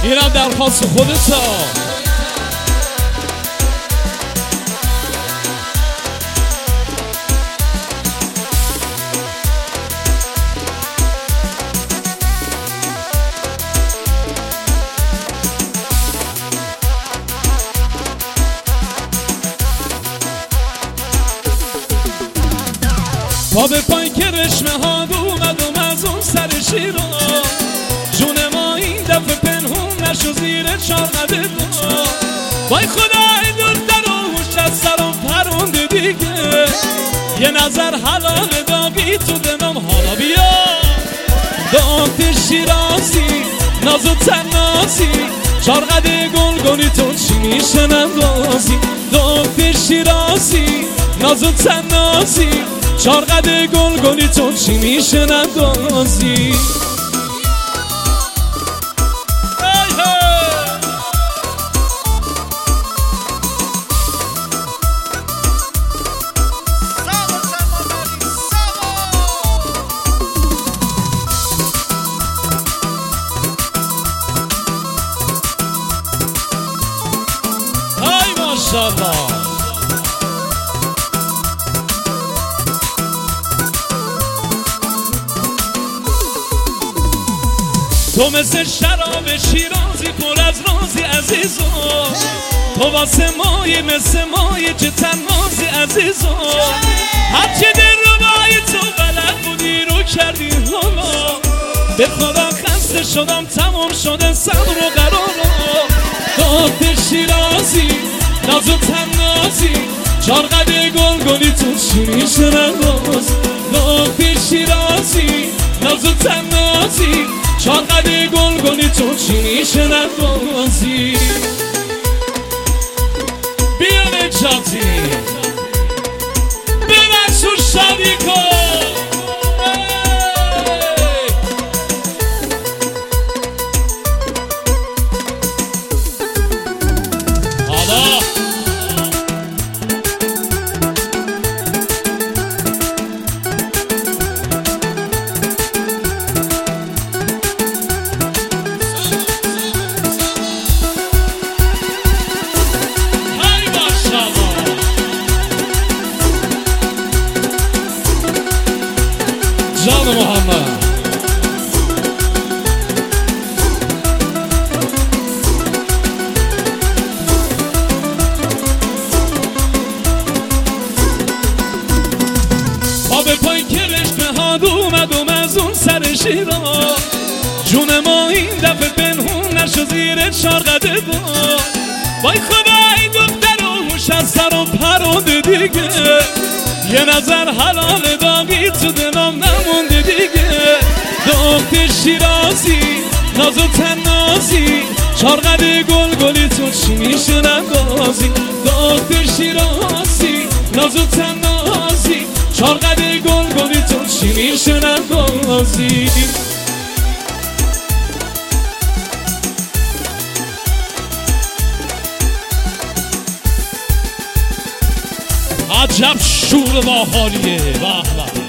اینم درخواست خودتا. پا به پای که رشمه ها اومدم از اون سر شیرا، جون ما این دفعه پنهون نشو زیر چارقده دا. وای خدای دورتر و هوش از سرم پرونده دیگه، یه نظر حلال داغی تو دمم حالا بیا. داغت شیرازی نازو تنازی، چارقده گلگونی تو چی میشه نندازی. داغت شیرازی نازو تنازی، چارقده گلگونی تو چی میشه نندازی. ای ماشاءالله. تو مثل شراب شیرازی پر از رازی عزیزو، تو واسه مایی مثل مایی چه تنازی عزیزو. هرچه در روای تو بلد بودی رو کردی حالا، به خدا خسته شدم تمام شده صبر و قرارا. داغت شیرازی نازو تنازی، چارقده گلگونی تو چی میشه نندازی. داغت شیرازی نازو تنازی، چارقده گلگونی تو چی میشه نندازی. بیا نجاتی به منصور شادی کن. حالا جان محمد پا به پای که رشمه ها اومدم از اون سر شیرا، جون ما این دفعه پنهون نشو زیر چارقده دا. وای خدای دختر و هوش از سر و پرونده دیگه، یه نظر حلال داغی تو دلم نمونده دیگه. داغت شیرازی نازو تنازی، چارقده گلگونی تو چی میشه نندازی. داغت شیرازی نازو تنازی، چارقده گلگونی تو چی میشه نندازی. عجب شور با حالیه. به به.